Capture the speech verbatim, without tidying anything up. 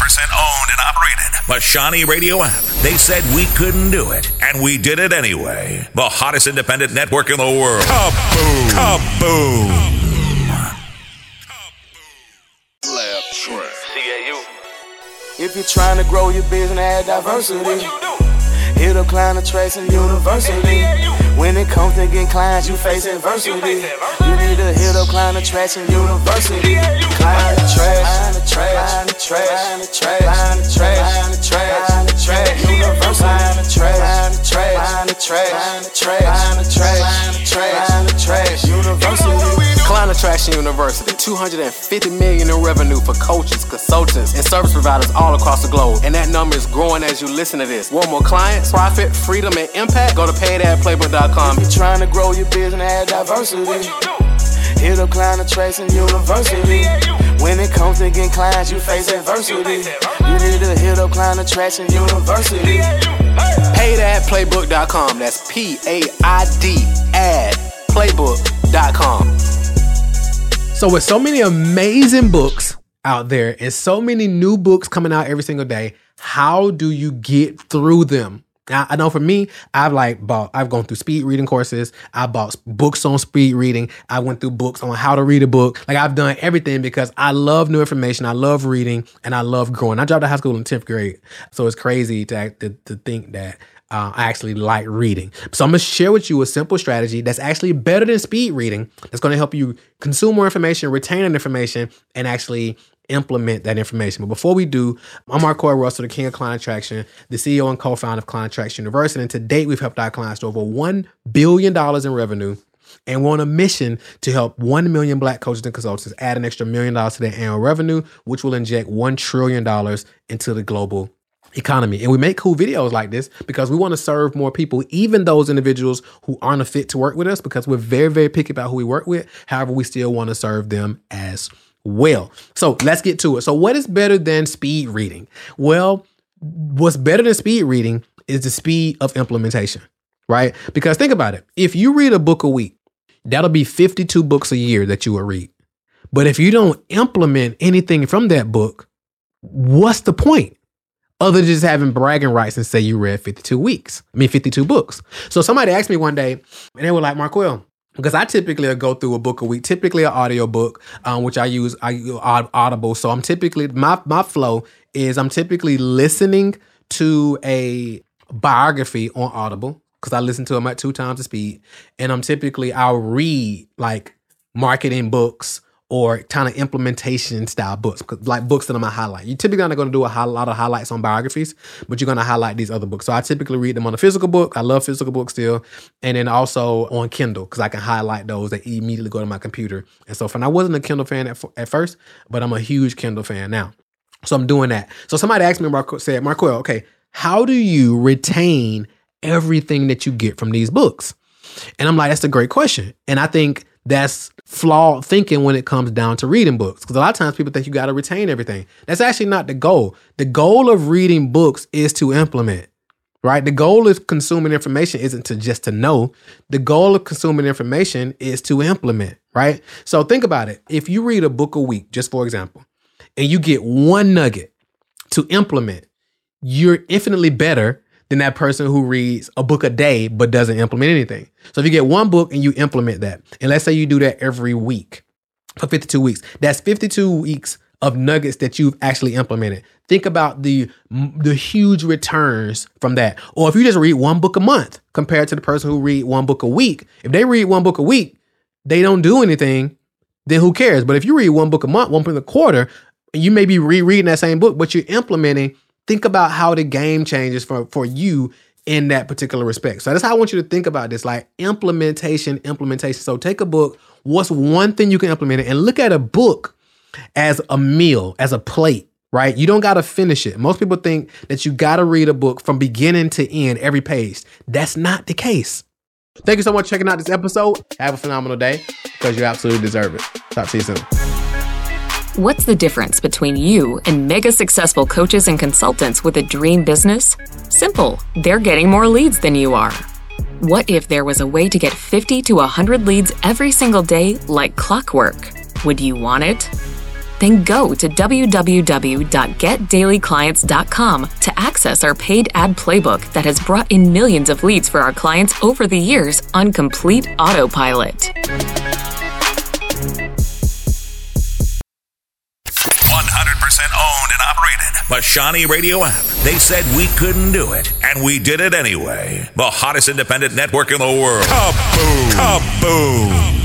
percent owned and operated by Shawnee Radio app. They said we couldn't do it, and we did it anyway. The hottest independent network in the world. Kaboom! Kaboom! Lab Track. C A U. If you're trying to grow your business, add diversity. What you do? Hit up client tracing university. When it comes to getting clients, you face adversity. You need to hit up client tracing university. Client trash, client trash, client trash, client trash, client trash, client trash, university. Client trash, client trash, client trash, client trash, client trash, university. Client Attraction University, two hundred fifty million dollars in revenue for coaches, consultants, and service providers all across the globe. And that number is growing as you listen to this. Want more clients, profit, freedom, and impact? Go to paid ad playbook dot com. If you're trying to grow your business, add diversity. Hit up Client Attraction University. When it comes to getting clients, you face adversity. You need to hit up Client Attraction University. paid ad playbook dot com. That's P A I D ad playbook dot com. So with so many amazing books out there and so many new books coming out every single day, how do you get through them? Now, I know for me, I've like bought, I've gone through speed reading courses. I bought books on speed reading. I went through books on how to read a book. Like I've done everything because I love new information. I love reading and I love growing. I dropped out of high school in tenth grade. So it's crazy to, to, to think that Uh, I actually like reading. So I'm going to share with you a simple strategy that's actually better than speed reading. That's going to help you consume more information, retain that information, and actually implement that information. But before we do, I'm Marquel Russell, the King of Client Attraction, the C E O and co-founder of Client Attraction University. And to date, we've helped our clients to over one billion dollars in revenue. And we're on a mission to help one million Black coaches and consultants add an extra million dollars to their annual revenue, which will inject one trillion dollars into the global economy. And we make cool videos like this because we want to serve more people, even those individuals who aren't a fit to work with us, because we're very, very picky about who we work with. However, we still want to serve them as well. So let's get to it. So what is better than speed reading? Well, what's better than speed reading is the speed of implementation, right? Because think about it. If you read a book a week, that'll be fifty-two books a year that you will read. But if you don't implement anything from that book, what's the point? Other than just having bragging rights and say you read fifty-two weeks. I mean, fifty-two books. So somebody asked me one day, and they were like, Marquel, because I typically go through a book a week, typically an audio book, um, which I use, I use Audible. So I'm typically, my, my flow is I'm typically listening to a biography on Audible, because I listen to them at two times the speed. And I'm typically, I'll read like marketing books or kind of implementation style books, like books that I'm going to highlight. You're typically not going to do a high, lot of highlights on biographies, but you're going to highlight these other books. So I typically read them on a physical book. I love physical books still. And then also on Kindle, because I can highlight those that immediately go to my computer. And so, and I wasn't a Kindle fan at, at first, but I'm a huge Kindle fan now. So I'm doing that. So somebody asked me, Mark, said, Marquel, okay, how do you retain everything that you get from these books? And I'm like, that's a great question. And I think that's flawed thinking when it comes down to reading books. Because a lot of times people think you got to retain everything. That's actually not the goal. The goal of reading books is to implement, right? The goal of consuming information isn't to just to know. The goal of consuming information is to implement, right? So think about it. If you read a book a week, just for example, and you get one nugget to implement, you're infinitely better than that person who reads a book a day but doesn't implement anything. So if you get one book and you implement that, and let's say you do that every week for fifty-two weeks, that's fifty-two weeks of nuggets that you've actually implemented. Think about the the huge returns from that. Or if you just read one book a month compared to the person who read one book a week, if they read one book a week, they don't do anything, then who cares? But if you read one book a month, one book a quarter, and you may be rereading that same book, but you're implementing, think about how the game changes for, for you in that particular respect. So that's how I want you to think about this, like implementation, implementation. So take a book, what's one thing you can implement it, and look at a book as a meal, as a plate, right? You don't got to finish it. Most people think that you got to read a book from beginning to end, every page. That's not the case. Thank you so much for checking out this episode. Have a phenomenal day, because you absolutely deserve it. Talk to you soon. What's the difference between you and mega successful coaches and consultants with a dream business? Simple. They're getting more leads than you are. What if there was a way to get fifty to one hundred leads every single day like clockwork? Would you want it? Then go to w w w dot get daily clients dot com to access our paid ad playbook that has brought in millions of leads for our clients over the years on complete autopilot. one hundred percent owned and operated. The Shawnee Radio app. They said we couldn't do it, and we did it anyway. The hottest independent network in the world. Kaboom! Kaboom!